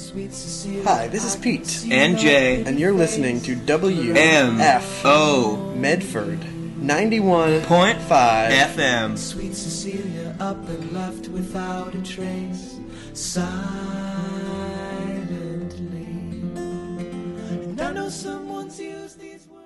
Hi, this is Pete. And Jay. And you're listening to WMFO Medford 91.5 FM. Sweet Cecilia up and left without a trace, silently. And I know someone's used these words.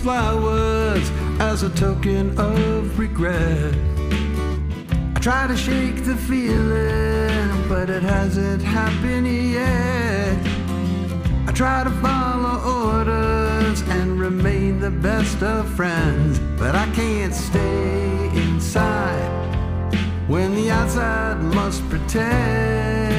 flowers as a token of regret. I try to shake the feeling, but it hasn't happened yet. I try to follow orders and remain the best of friends, but I can't stay inside when the outside must pretend.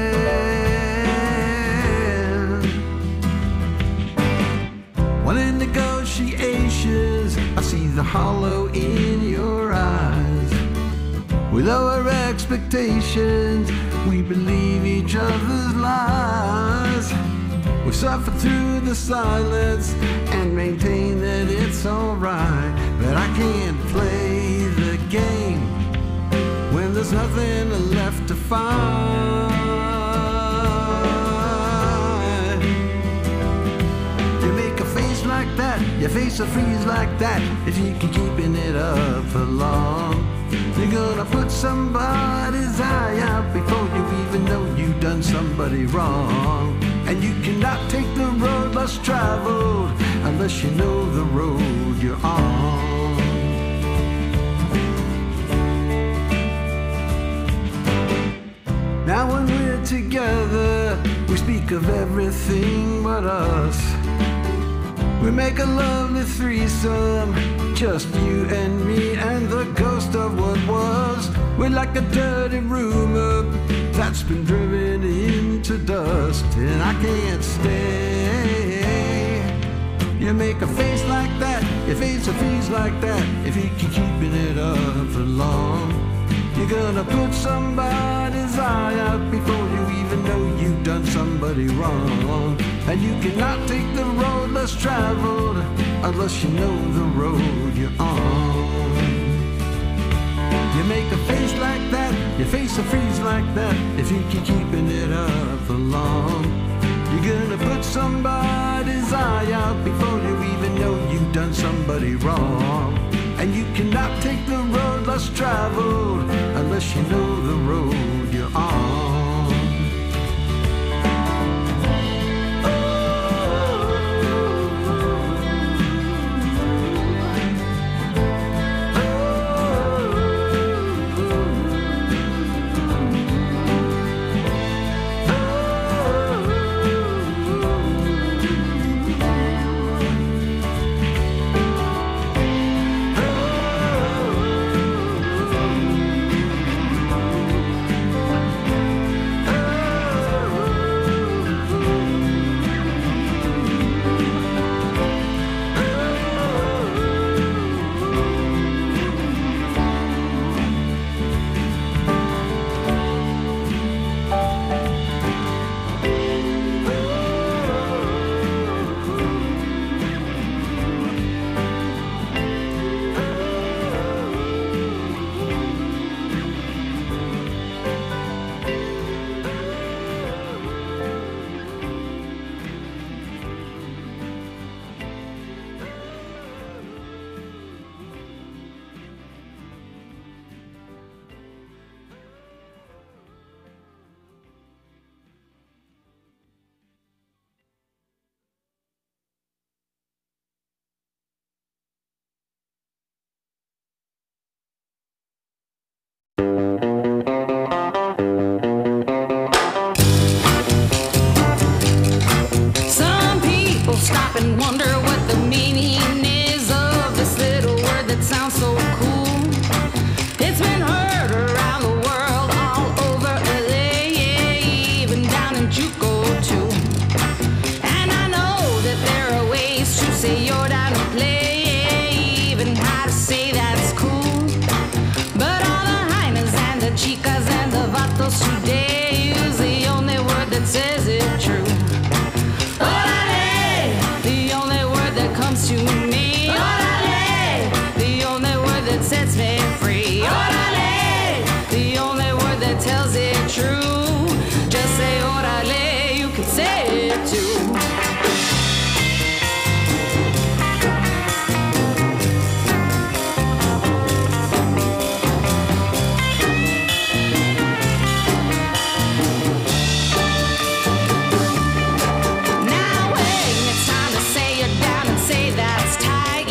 When in negotiations, I see the hollow in your eyes. With our expectations, we believe each other's lies. We suffer through the silence and maintain that it's alright, but I can't play the game when there's nothing left to find. You make a face like that, your face will freeze like that if you keep keeping it up for long. You're gonna put somebody's eye out before you even know you've done somebody wrong. And you cannot take the road less traveled unless you know the road you're on. Now when we're together, we speak of everything but us. We make a lovely threesome, just you and me and the ghost of what was. We're like a dirty rumor that's been driven into dust, and I can't stay. You make a face like that, your face will freeze like that if you keep keeping it up for long. You're gonna put somebody's eye out before you even know you've done somebody wrong. And you cannot take the road less traveled unless you know the road you're on. You make a face like that, your face will freeze like that if you keep keeping it up for long. You're gonna put somebody's eye out before you even know you've done somebody wrong. And you cannot take the road less traveled unless you know the road you're on. Say that's tight.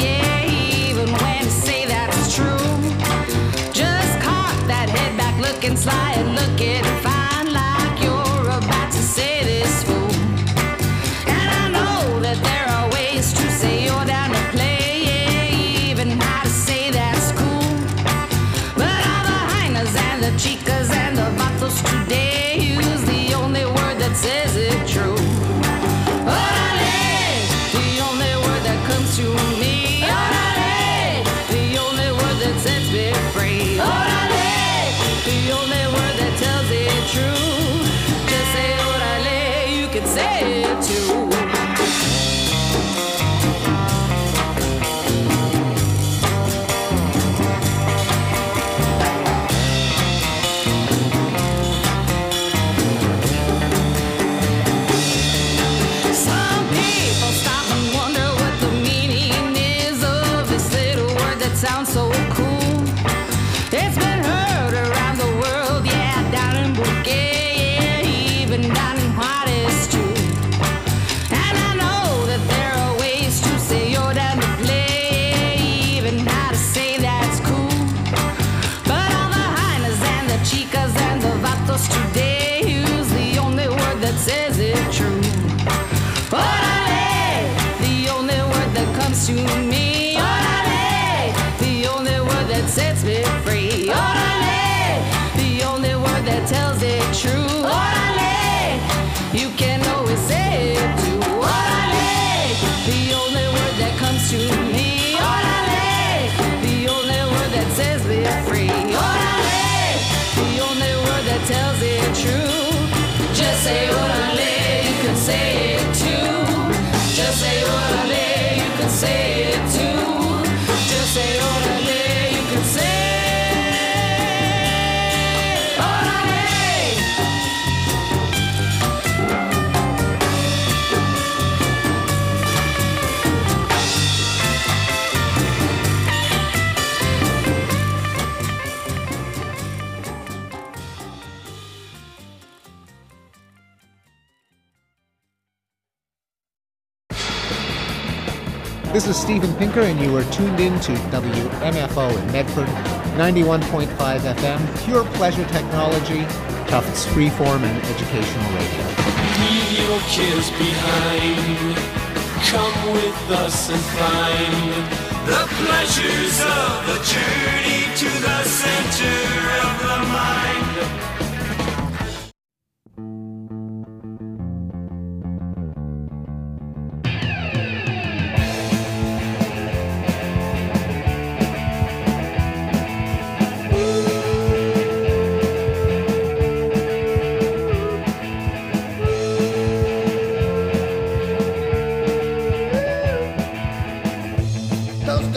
that says it true. Orale, the only word that comes to me. Orale, the only word that sets me free. Orale, the only word that tells it true. Just say orale, you can say it too. Sounds so cool. It's been heard around the world, yeah, down in Bouquet, yeah, even down in Juarez too. And I know that there are ways to say you're down to play, even how to say that's cool. But all the hyenas and the chicas and the vatos today use the only word that says it true. Orale, the only word that comes to me. That sets me free. Orale, the only word that tells it true. Orale, you can always say it too. Orale, the only word that comes to me. Orale, the only word that sets me free. Orale, the only word that tells it true. Just say orale, you can say it too. Just say orale, you can say it too. Just say orale. This is Steven Pinker, and you are tuned in to WMFO in Medford, 91.5 FM, pure pleasure technology, Tufts freeform and educational radio. Leave your cares behind. Come with us and find the pleasures of the journey to the center of the mind.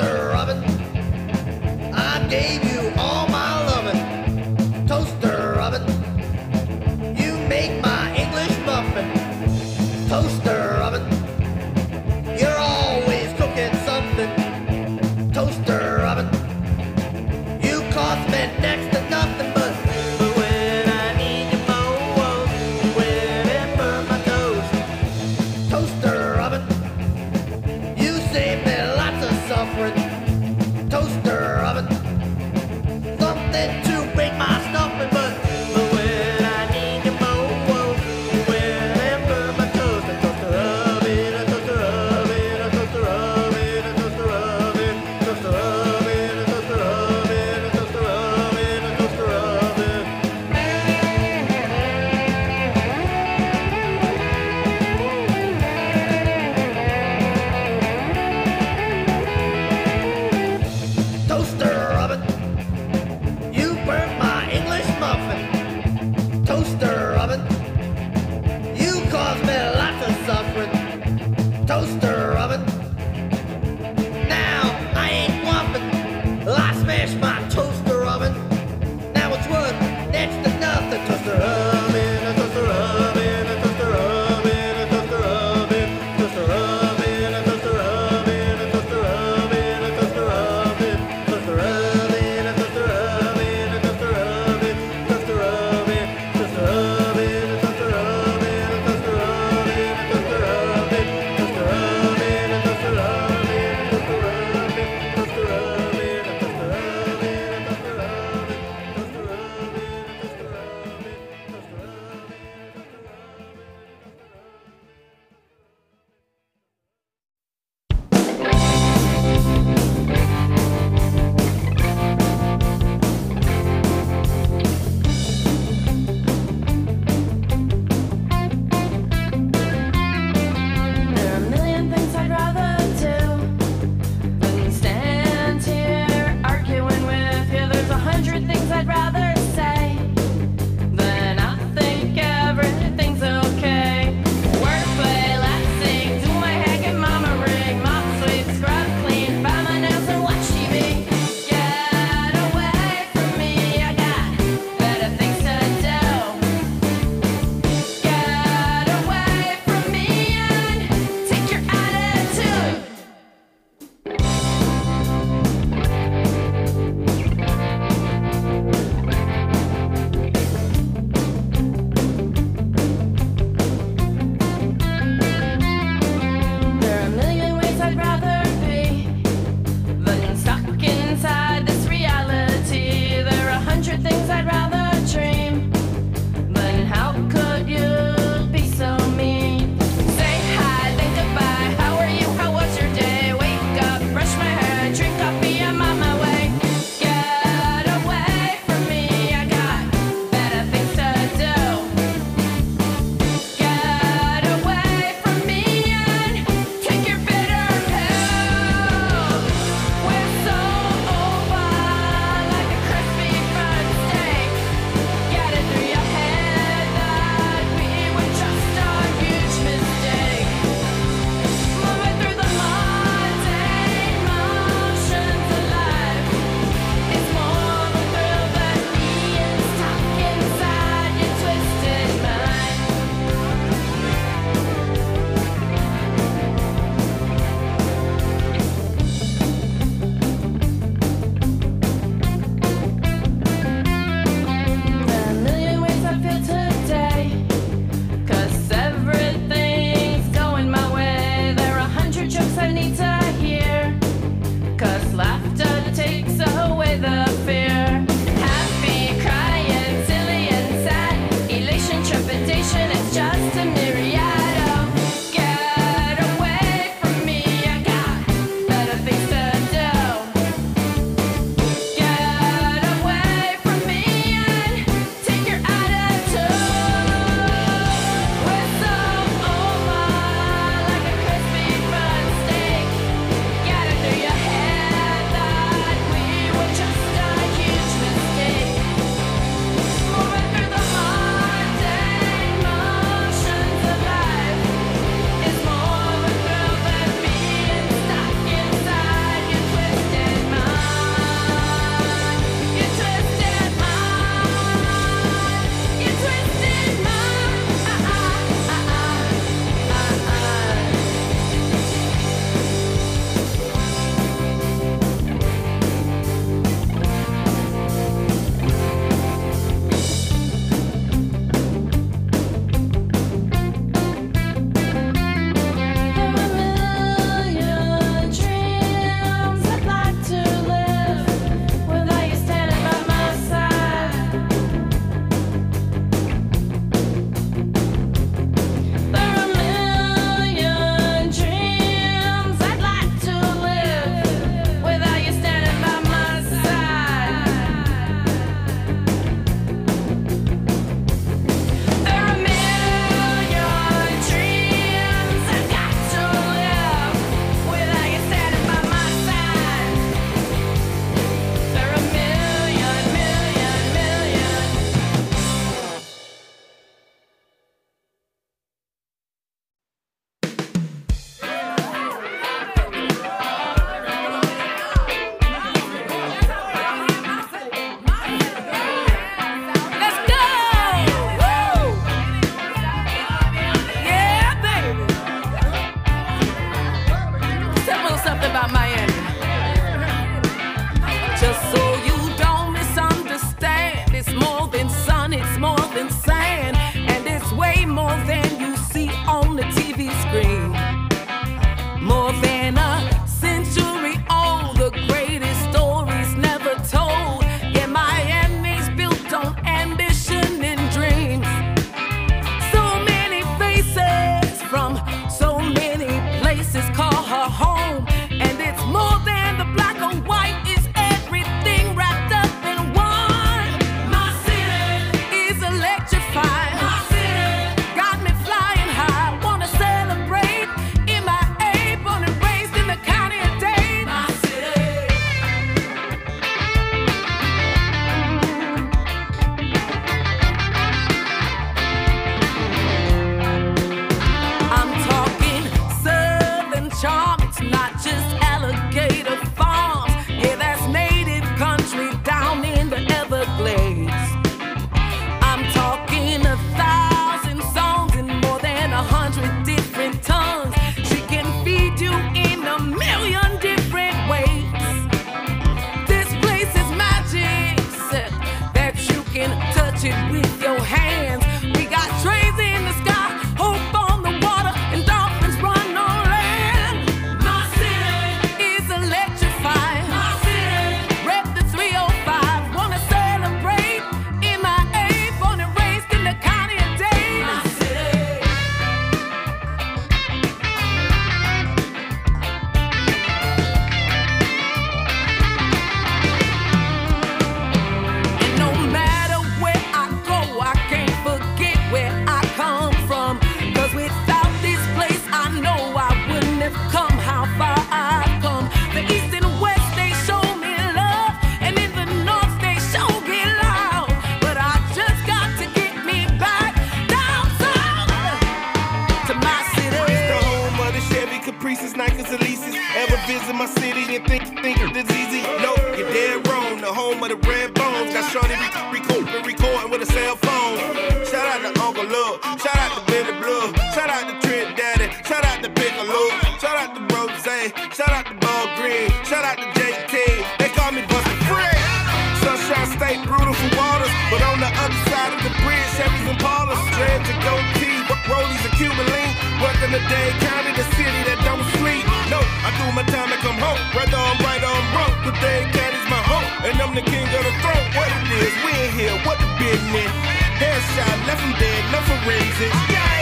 Gave you all my loving, toaster oven. Reese's, Nikes, and Elise's. Ever visit my city and think it's easy? No, you're dead wrong. The home of the red bones. Got shorty recording with a cell phone. Shout out to Uncle Love. Shout out to Billy Blue. Shout out to Trent Daddy. Shout out to Piccolo. Shout out to Rose. Shout out to Ball Green. Shout out to JT. They call me Busta Free. Sunshine State, beautiful waters. But on the other side of the bridge, Chevys and Paulers. Dreads and goatee. Rollies and Cuban link. Welcome to Dade County, the city that don't sleep. No, I do my time and come home. Whether I'm right or I'm wrong, the Dade County's my home. And I'm the king of the throne. What it is, we in here, what the business? Headshot, left him dead, no forensics. Yeah!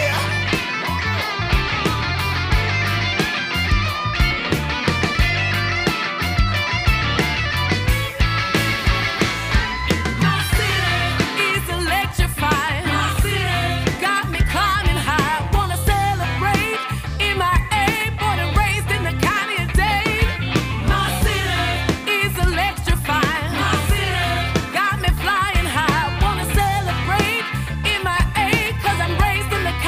Got me flying high, wanna celebrate in my A, 'cause I'm raised in the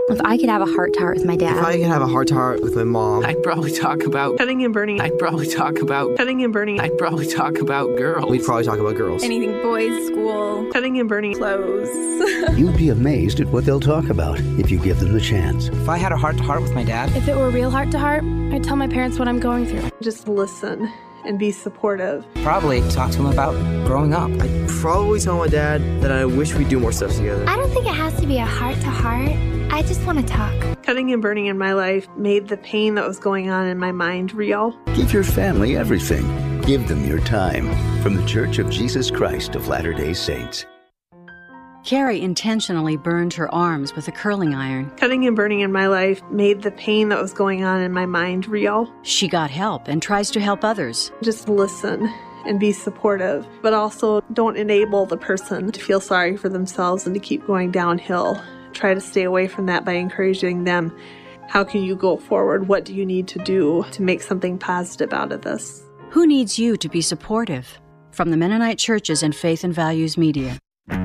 If I could have a heart-to-heart with my dad. If I could have a heart-to-heart with my mom. I'd probably talk about cutting and burning. I'd probably talk about cutting and burning. I'd probably talk about girls. We'd probably talk about girls. Anything boys, school, cutting and burning, clothes. You'd be amazed at what they'll talk about if you give them the chance. If I had a heart-to-heart with my dad. If it were real heart-to-heart, I'd tell my parents what I'm going through. Just listen and be supportive. Probably talk to him about growing up. I'd probably tell my dad that I wish we'd do more stuff together. I don't think it has to be a heart-to-heart. I just want to talk. Cutting and burning in my life made the pain that was going on in my mind real. Give your family everything. Give them your time. From the Church of Jesus Christ of Latter-day Saints. Carrie intentionally burned her arms with a curling iron. Cutting and burning in my life made the pain that was going on in my mind real. She got help and tries to help others. Just listen and be supportive, but also don't enable the person to feel sorry for themselves and to keep going downhill. Try to stay away from that by encouraging them. How can you go forward? What do you need to do to make something positive out of this? Who needs you to be supportive? From the Mennonite Churches and Faith and Values Media.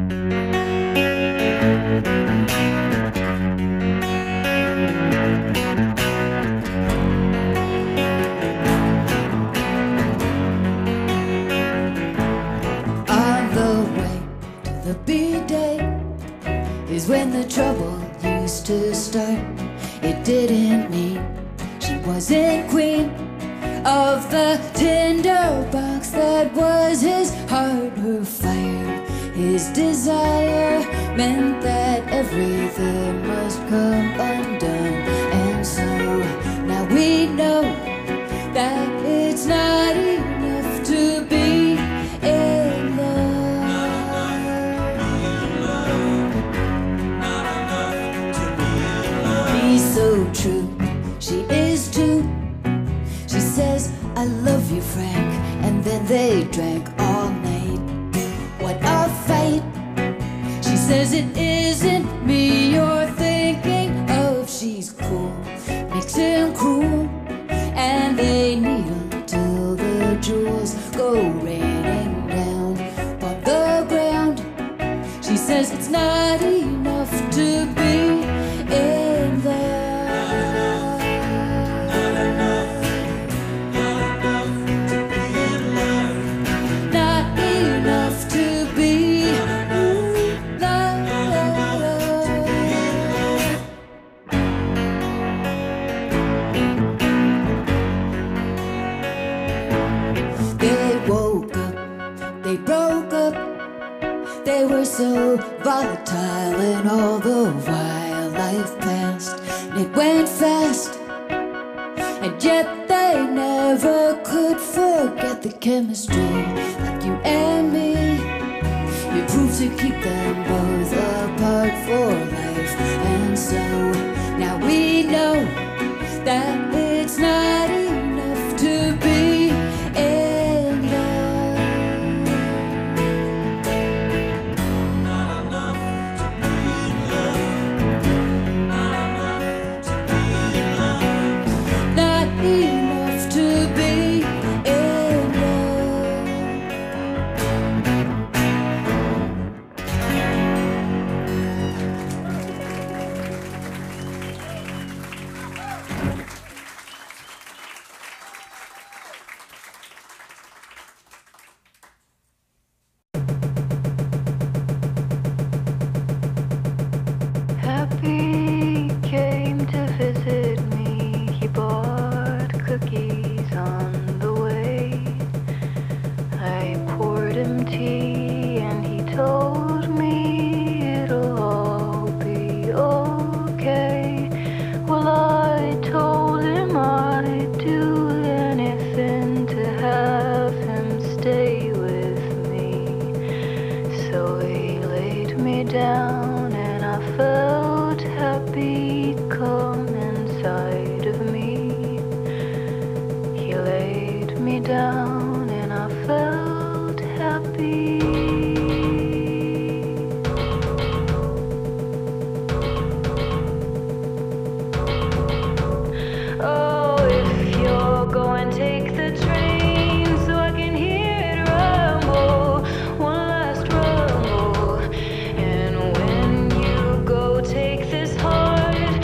On the way to the B-Day is when the trouble used to start. It didn't mean she wasn't queen of the tinderbox that was his heart. Her fire, his desire meant that everything must come undone. And so now we know that it's not enough to be in love. He's so true, she is too. She says, I love you, Frank, and then they drank all night. What a fight. She says it isn't me you're thinking of. She's cool, makes him cruel, and they needle till the jewels go raining down on the ground. She says it's not enough to be in love. They were so volatile and all the while life passed and it went fast, and yet they never could forget the chemistry like you and me. It proved to keep them both apart for life, and so now we know that it's not enough to be in love. Happy came to visit me. He bought cookies on the way. I poured him tea and he told me it'll all be okay. Well, I told him I'd do anything to have him stay with me. So he laid me down and I felt happy come inside of me. He laid me down and I felt happy. Oh, if you're going, take the train so I can hear it rumble, one last rumble. And when you go, take this heart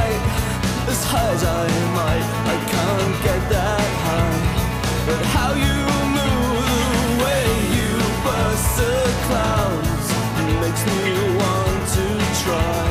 night, as high as I might, I can't get that high. But how you move, the way you burst the clouds, makes me want to try.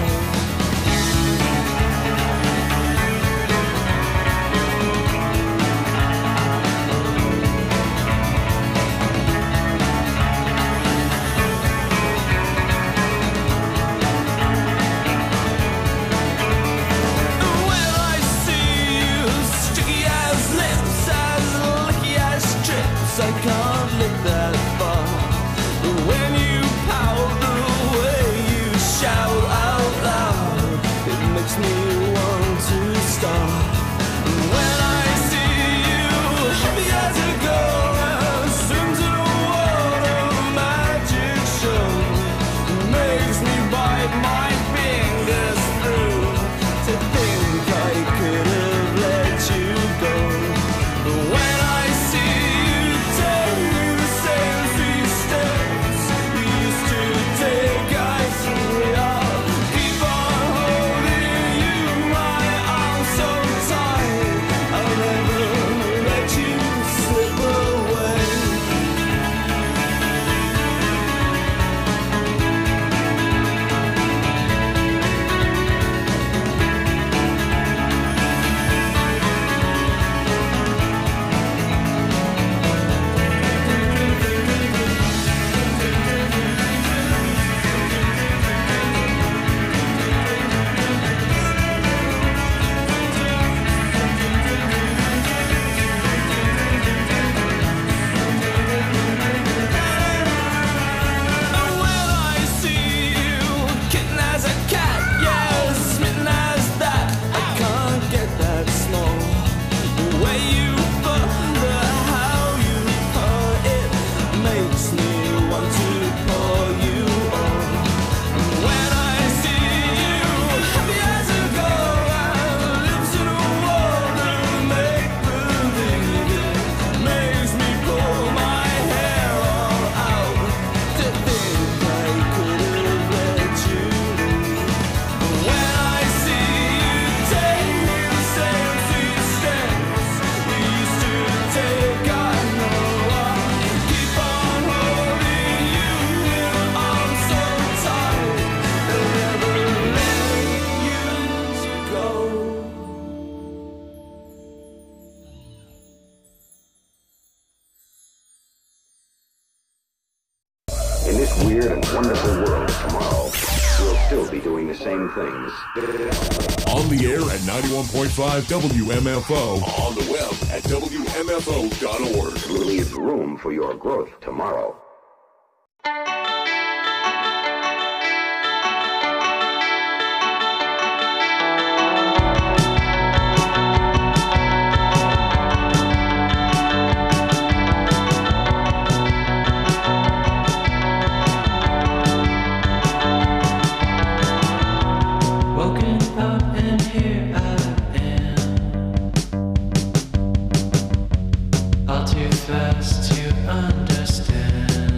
I can't look that far. When you pout, the way you shout out loud, it makes me want to start. When I see you, happy as a girl, swims in a world of magic show, it makes me bite my fingers through to think I could have let you go. But when I see On the air at 91.5 WMFO. On the web at WMFO.org. Leave room for your growth tomorrow. All too fast to understand.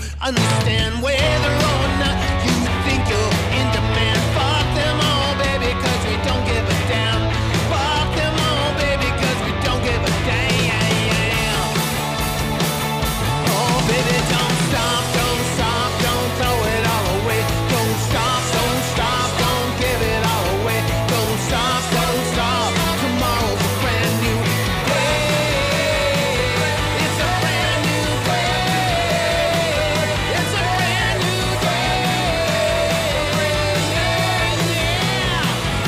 understand whether or not you think you're in demand. Fuck them all, baby, cause we don't give a damn. Fuck them all, baby, cause we don't give a damn. Oh, baby, don't stop, don't stop, don't throw it all away. Don't stop, don't give it all away. Don't stop, tomorrow's a brand new day. It's a brand new day. It's a brand new day. Yeah.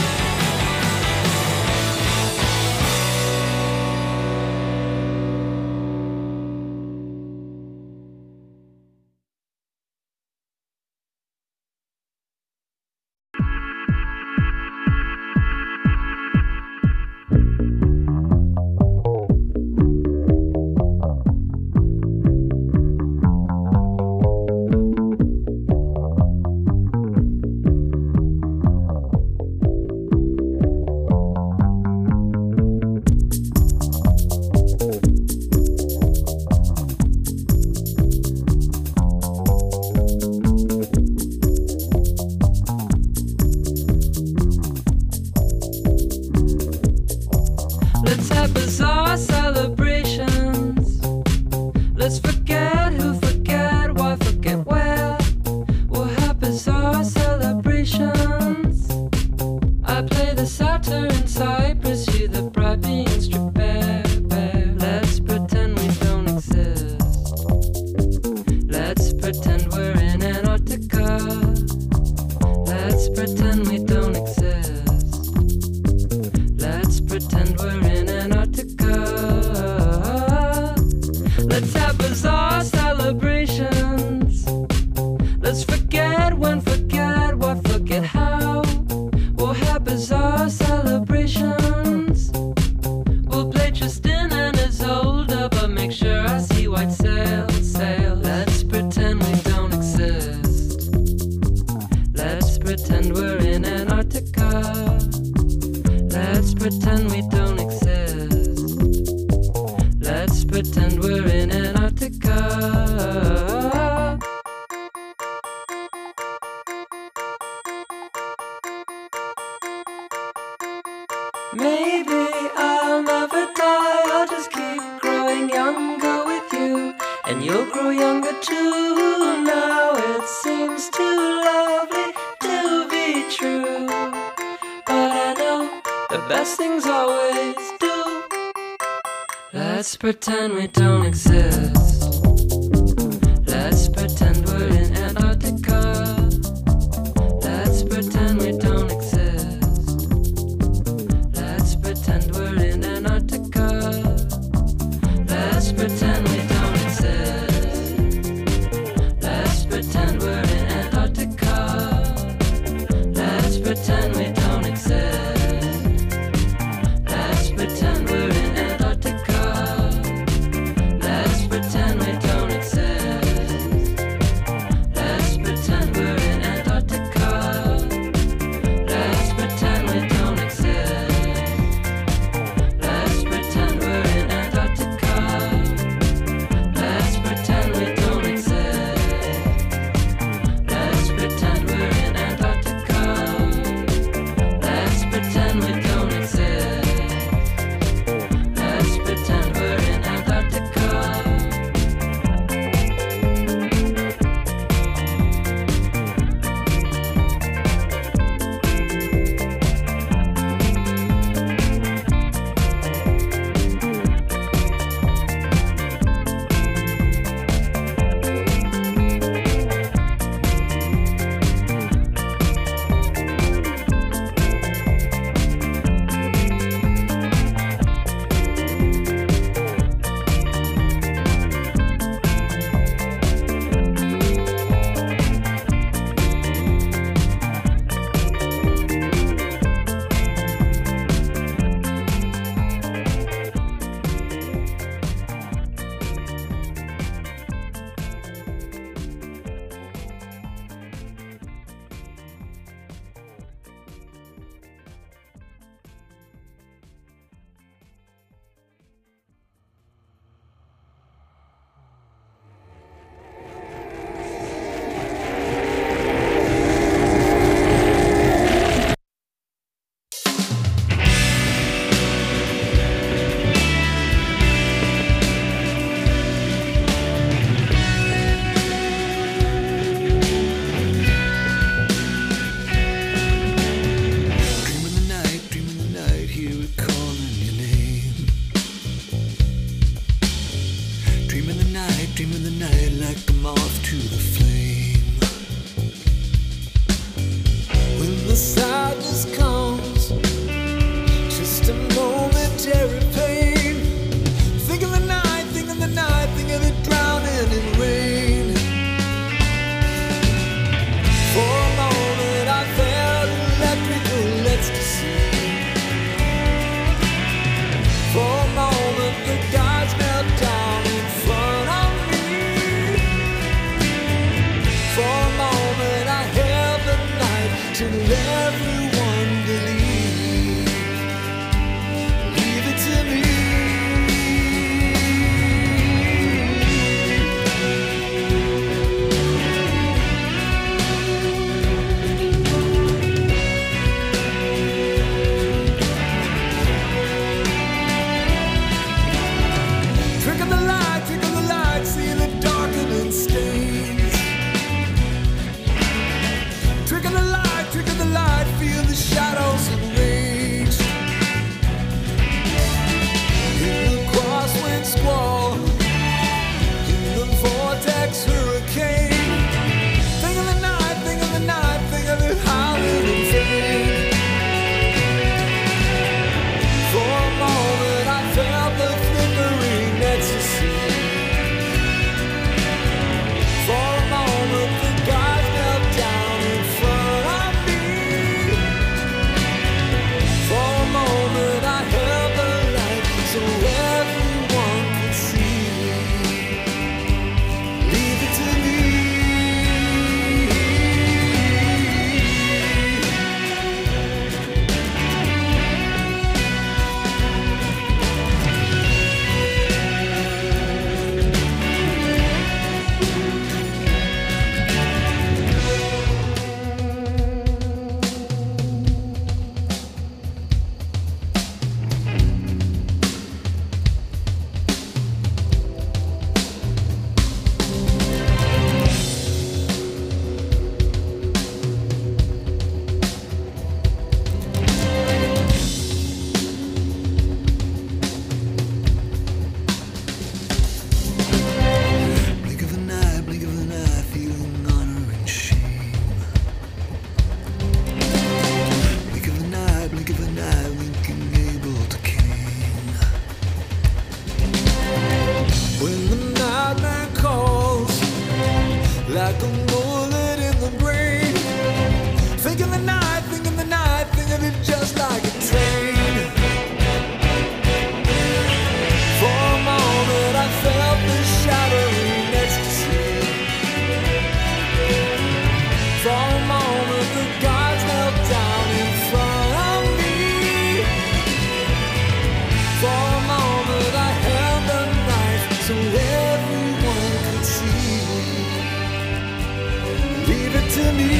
Let's have bizarre celebrations. Let's forget who, forget why, forget where. We'll have bizarre celebrations. I play the satyr in Cyprus, you the bright being strip bear. Let's pretend we don't exist. Let's pretend we're in Antarctica. Let's pretend we don't exist. Let's pretend we're in Antarctica. Let's have bizarre celebrations. Let's forget when, forget what, forget how. We'll have bizarre celebrations. We'll play Tristan and Isolde, but make sure I see white sail, sail. Let's pretend we don't exist. Let's pretend we're in Antarctica. Let's pretend we don't exist. Let's pretend we're in Antarctica. Maybe I'll never die, I'll just keep growing younger with you, and you'll grow younger too. Now it seems too lovely to be true, but I know the best things always do. Let's pretend we don't exist. Let's pretend we're in Antarctica. Let's pretend we don't exist. Let's pretend we're in Antarctica. Let's pretend we don't exist. Let's pretend we're in Antarctica. Let's pretend we don't exist. Let's pretend we're in Antarctica. Let's pretend like a bullet in the brain. Thinking the night, thinking the night, thinking it just like a train. For a moment I felt the shattering ecstasy. For a moment the gods knelt down in front of me. For a moment I held the knife so everyone could see. Leave it to me.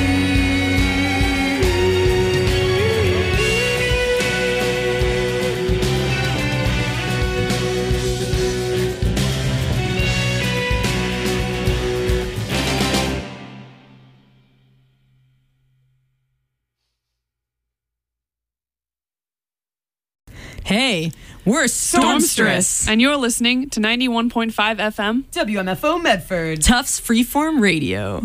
Hey, we're Stormstress. And you're listening to 91.5 FM WMFO Medford. Tufts Freeform Radio.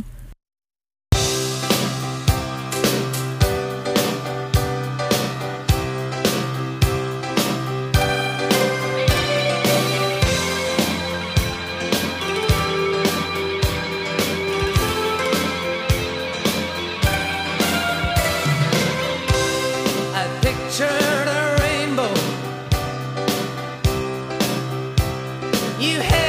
I pictured a rainbow. You had